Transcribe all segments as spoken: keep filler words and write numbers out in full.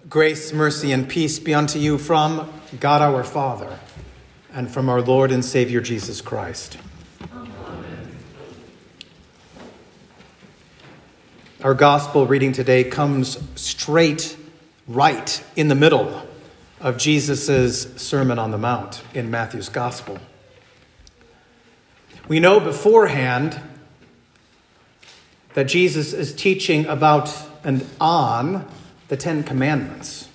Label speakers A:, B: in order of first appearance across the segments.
A: Grace, mercy, and peace be unto you from God our Father and from our Lord and Savior Jesus Christ. Amen. Our gospel reading today comes straight right in the middle of Jesus' Sermon on the Mount in Matthew's gospel. We know beforehand that Jesus is teaching about and on the Ten Commandments.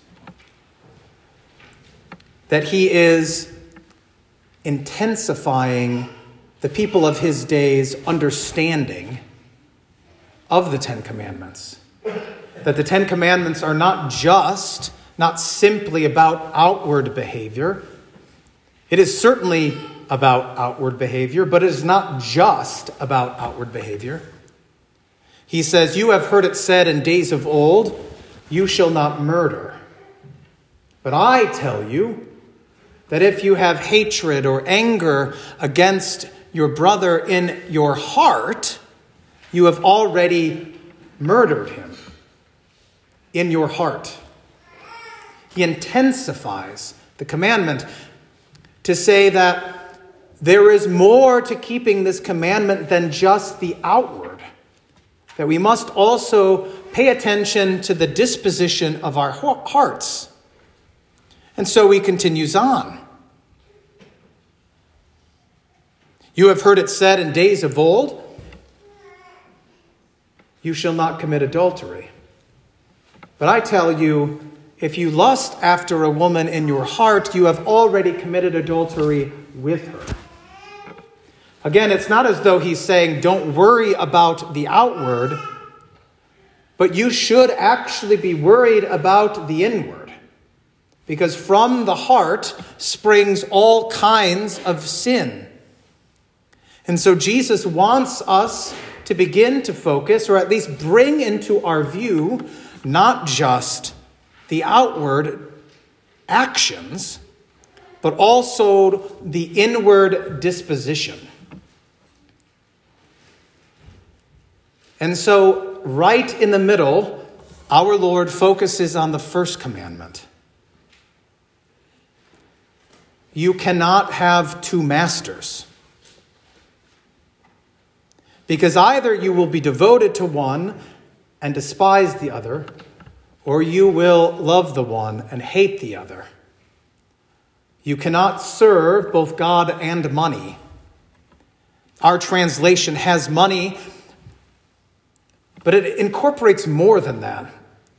A: That he is intensifying the people of his day's understanding of the Ten Commandments. That the Ten Commandments are not just, not simply about outward behavior. It is certainly about outward behavior, but it is not just about outward behavior. He says, "You have heard it said in days of old, you shall not murder. But I tell you that if you have hatred or anger against your brother in your heart, you have already murdered him in your heart." He intensifies the commandment to say that there is more to keeping this commandment than just the outward. That we must also pay attention to the disposition of our hearts. And so he continues on. "You have heard it said in days of old, you shall not commit adultery. But I tell you, if you lust after a woman in your heart, you have already committed adultery with her." Again, it's not as though he's saying, don't worry about the outward, but you should actually be worried about the inward. Because from the heart springs all kinds of sin. And so Jesus wants us to begin to focus, or at least bring into our view, not just the outward actions, but also the inward disposition. And so, right in the middle, our Lord focuses on the first commandment. You cannot have two masters. Because either you will be devoted to one and despise the other, or you will love the one and hate the other. You cannot serve both God and money. Our translation has money, but it incorporates more than that.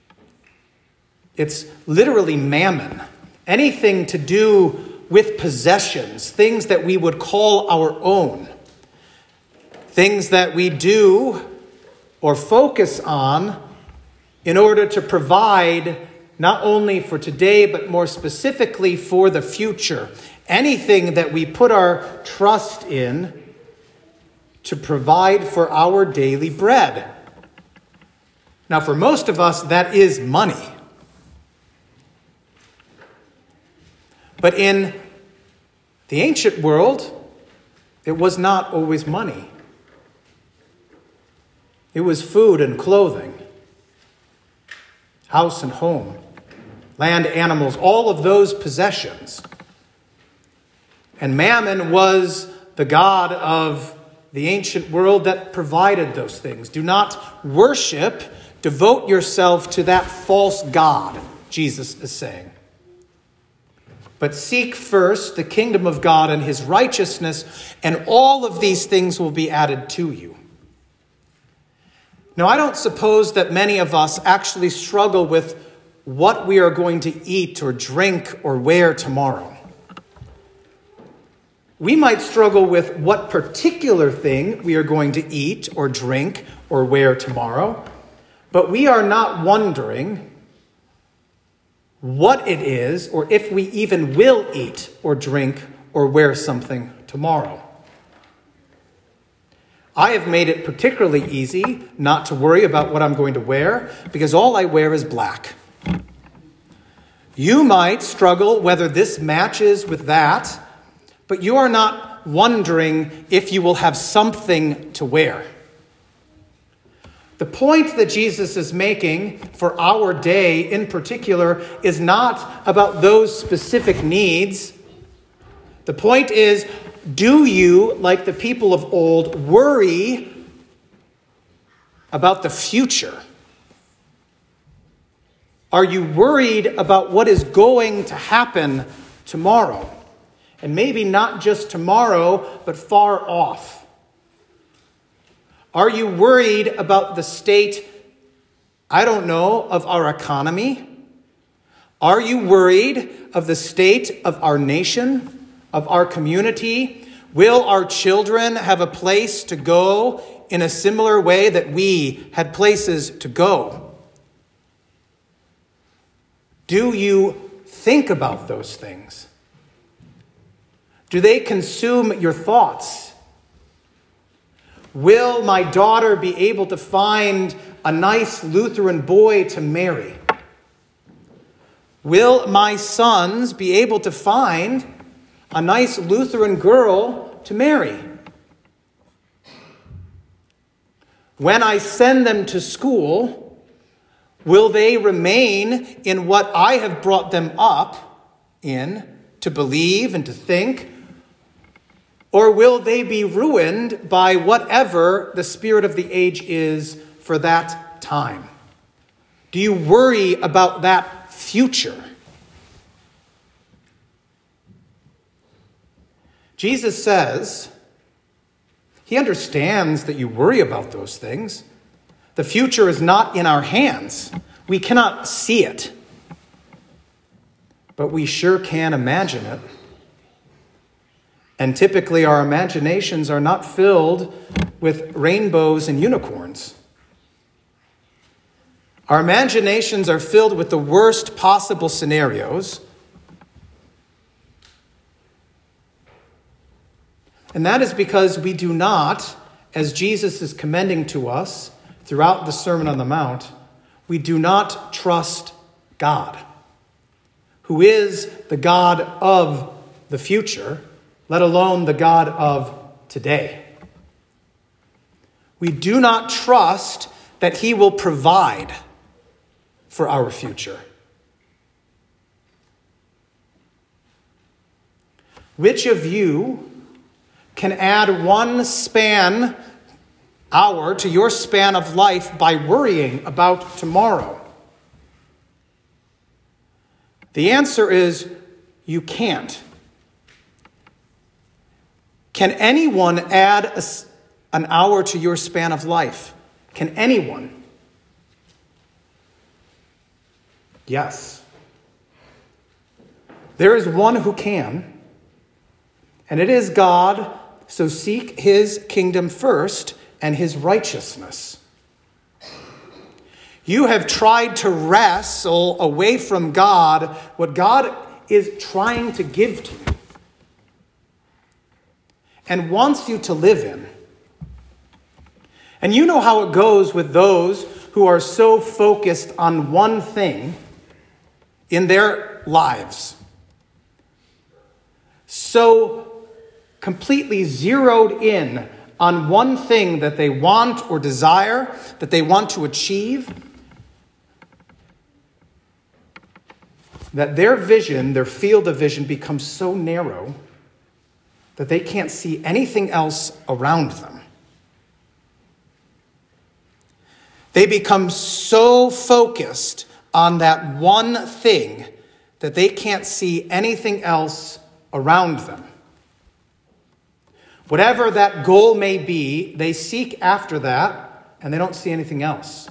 A: It's literally mammon. Anything to do with possessions, things that we would call our own. Things that we do or focus on in order to provide not only for today, but more specifically for the future. Anything that we put our trust in to provide for our daily bread. Now, for most of us, that is money. But in the ancient world, it was not always money. It was food and clothing, house and home, land, animals, all of those possessions. And Mammon was the god of the ancient world that provided those things. Do not worship, devote yourself to that false god, Jesus is saying. But seek first the kingdom of God and his righteousness, and all of these things will be added to you. Now, I don't suppose that many of us actually struggle with what we are going to eat or drink or wear tomorrow. We might struggle with what particular thing we are going to eat or drink or wear tomorrow, but we are not wondering what it is or if we even will eat or drink or wear something tomorrow. I have made it particularly easy not to worry about what I'm going to wear because all I wear is black. You might struggle whether this matches with that, but you are not wondering if you will have something to wear. The point that Jesus is making for our day in particular is not about those specific needs. The point is, do you, like the people of old, worry about the future? Are you worried about what is going to happen tomorrow? And maybe not just tomorrow, but far off. Are you worried about the state, I don't know, of our economy? Are you worried of the state of our nation, of our community? Will our children have a place to go in a similar way that we had places to go? Do you think about those things? Do they consume your thoughts? Will my daughter be able to find a nice Lutheran boy to marry? Will my sons be able to find a nice Lutheran girl to marry? When I send them to school, will they remain in what I have brought them up in, to believe and to think? Or will they be ruined by whatever the spirit of the age is for that time? Do you worry about that future? Jesus says he understands that you worry about those things. The future is not in our hands. We cannot see it. But we sure can imagine it. And typically our imaginations are not filled with rainbows and unicorns. Our imaginations are filled with the worst possible scenarios. And that is because we do not, as Jesus is commending to us throughout the Sermon on the Mount, we do not trust God, who is the God of the future, let alone the God of today. We do not trust that he will provide for our future. Which of you can add one span hour to your span of life by worrying about tomorrow? The answer is you can't. Can anyone add a, an hour to your span of life? Can anyone? Yes. There is one who can, and it is God. So seek his kingdom first and his righteousness. You have tried to wrestle away from God what God is trying to give to you and wants you to live in. And you know how it goes with those who are so focused on one thing in their lives. So completely zeroed in on one thing that they want or desire, that they want to achieve, that their vision, their field of vision becomes so narrow that they can't see anything else around them. They become so focused on that one thing that they can't see anything else around them. Whatever that goal may be, they seek after that, and they don't see anything else.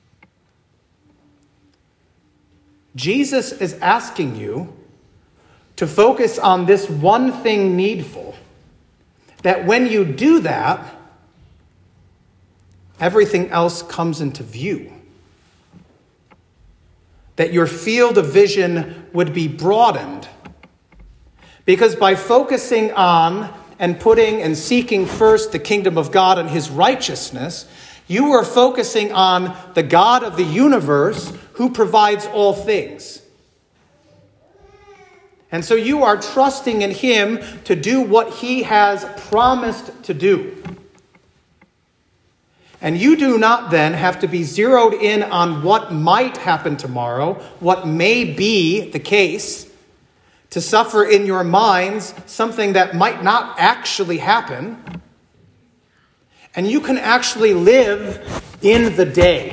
A: Jesus is asking you to focus on this one thing needful, that when you do that, everything else comes into view. That your field of vision would be broadened. Because by focusing on and putting and seeking first the kingdom of God and his righteousness, you are focusing on the God of the universe who provides all things. And so you are trusting in him to do what he has promised to do. And you do not then have to be zeroed in on what might happen tomorrow, what may be the case, to suffer in your minds something that might not actually happen. And you can actually live in the day.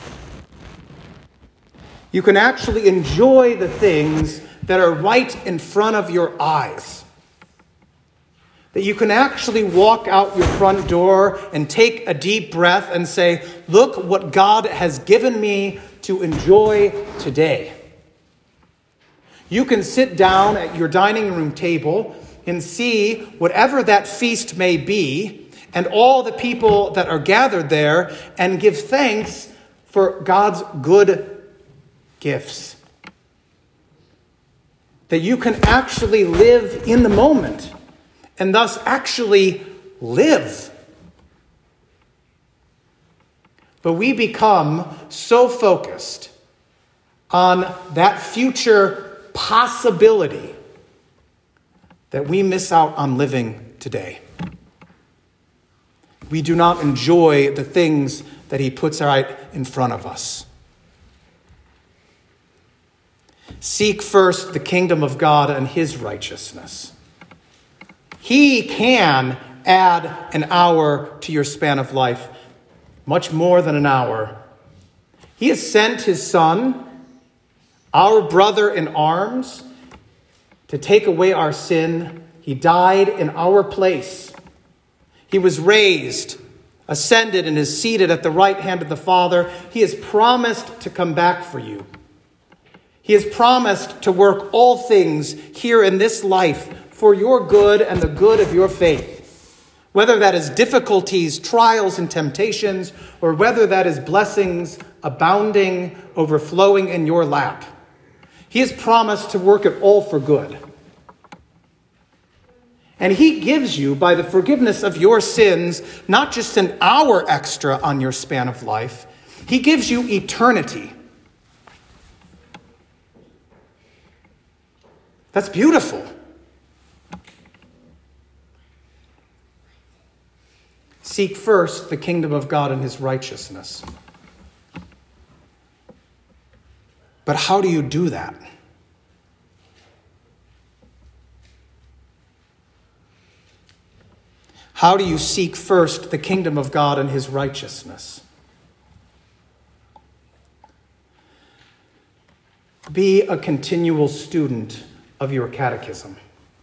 A: You can actually enjoy the things that are right in front of your eyes. That you can actually walk out your front door and take a deep breath and say, look what God has given me to enjoy today. You can sit down at your dining room table and see whatever that feast may be and all the people that are gathered there and give thanks for God's good gifts. That you can actually live in the moment and thus actually live. But we become so focused on that future possibility that we miss out on living today. We do not enjoy the things that he puts right in front of us. Seek first the kingdom of God and his righteousness. He can add an hour to your span of life, much more than an hour. He has sent his Son, our brother in arms, to take away our sin. He died in our place. He was raised, ascended, and is seated at the right hand of the Father. He has promised to come back for you. He has promised to work all things here in this life for your good and the good of your faith. Whether that is difficulties, trials, and temptations, or whether that is blessings abounding, overflowing in your lap. He has promised to work it all for good. And he gives you, by the forgiveness of your sins, not just an hour extra on your span of life. He gives you eternity. That's beautiful. Seek first the kingdom of God and his righteousness. But how do you do that? How do you seek first the kingdom of God and his righteousness? Be a continual student of your catechism.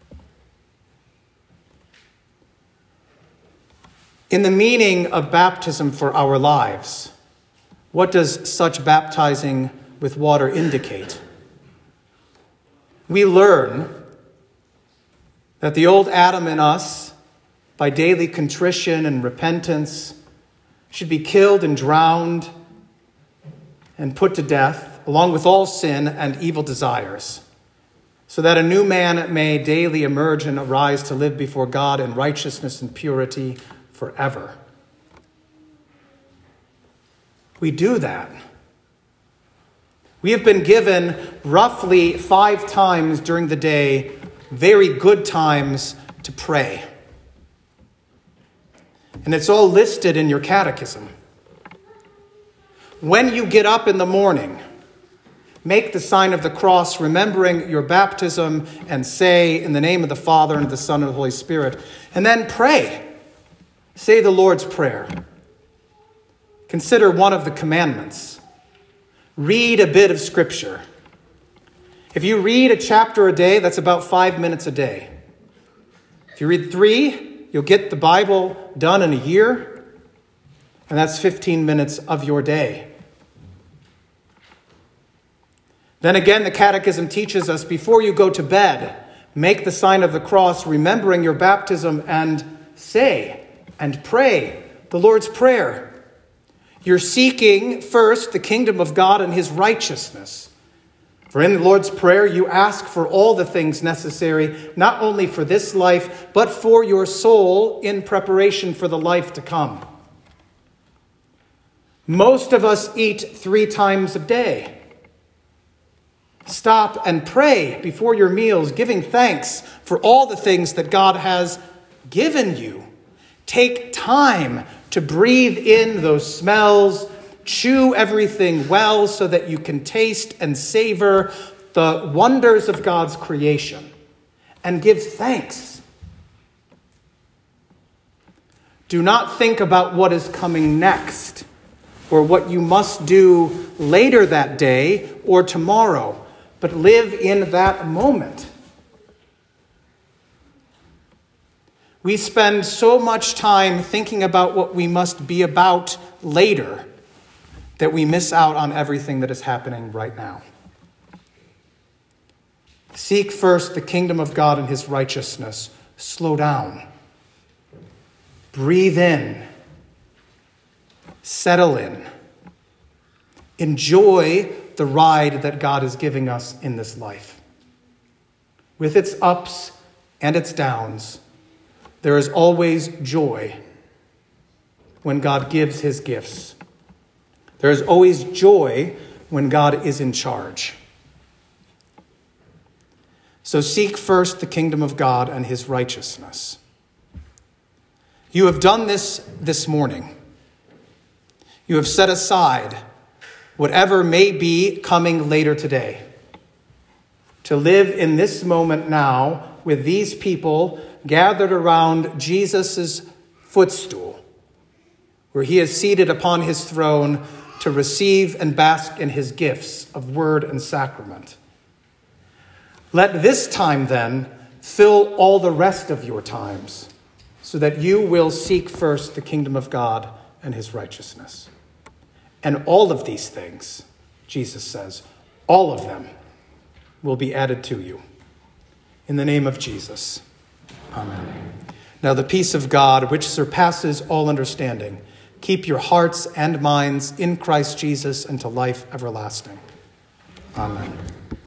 A: In the meaning of baptism for our lives, what does such baptizing with water indicate? We learn that the old Adam in us, by daily contrition and repentance, should be killed and drowned and put to death, along with all sin and evil desires, so that a new man may daily emerge and arise to live before God in righteousness and purity forever. We do that. We have been given roughly five times during the day very good times to pray. And it's all listed in your catechism. When you get up in the morning, make the sign of the cross, remembering your baptism, and say, in the name of the Father, and of the Son, and of the Holy Spirit. And then pray. Say the Lord's Prayer. Consider one of the commandments. Read a bit of Scripture. If you read a chapter a day, that's about five minutes a day. If you read three, you'll get the Bible done in a year, and that's fifteen minutes of your day. Then again, the Catechism teaches us, before you go to bed, make the sign of the cross, remembering your baptism, and say and pray the Lord's Prayer. You're seeking first the kingdom of God and his righteousness. For in the Lord's Prayer, you ask for all the things necessary, not only for this life, but for your soul in preparation for the life to come. Most of us eat three times a day. Stop and pray before your meals, giving thanks for all the things that God has given you. Take time to breathe in those smells, chew everything well so that you can taste and savor the wonders of God's creation and give thanks. Do not think about what is coming next or what you must do later that day or tomorrow, but live in that moment. We spend so much time thinking about what we must be about later that we miss out on everything that is happening right now. Seek first the kingdom of God and his righteousness. Slow down. Breathe in. Settle in. Enjoy the ride that God is giving us in this life. With its ups and its downs, there is always joy when God gives his gifts. There is always joy when God is in charge. So seek first the kingdom of God and his righteousness. You have done this this morning. You have set aside whatever may be coming later today to live in this moment now with these people gathered around Jesus' footstool, where he is seated upon his throne to receive and bask in his gifts of word and sacrament. Let this time, then, fill all the rest of your times, so that you will seek first the kingdom of God and his righteousness. And all of these things, Jesus says, all of them will be added to you. In the name of Jesus, amen. Now the peace of God, which surpasses all understanding, keep your hearts and minds in Christ Jesus unto life everlasting. Amen.